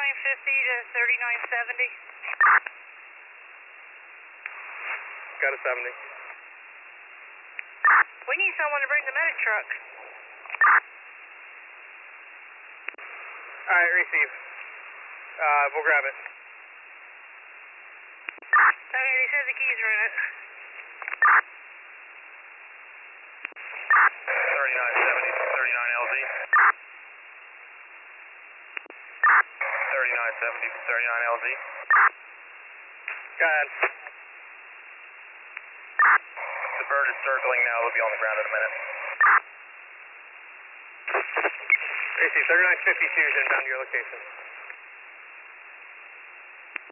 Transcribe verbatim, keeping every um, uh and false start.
thirty-nine fifty to thirty-nine seventy. Got a seventy. We need someone to bring the medic truck. Alright, receive. Uh, we'll grab it. Okay, they said the keys are in it. thirty-nine seventy to thirty-nine L Z. thirty-nine seventy to thirty-nine L Z. Go ahead. The bird is circling now, they'll be on the ground in a minute. Receive, thirty-nine fifty-two is inbound to your location.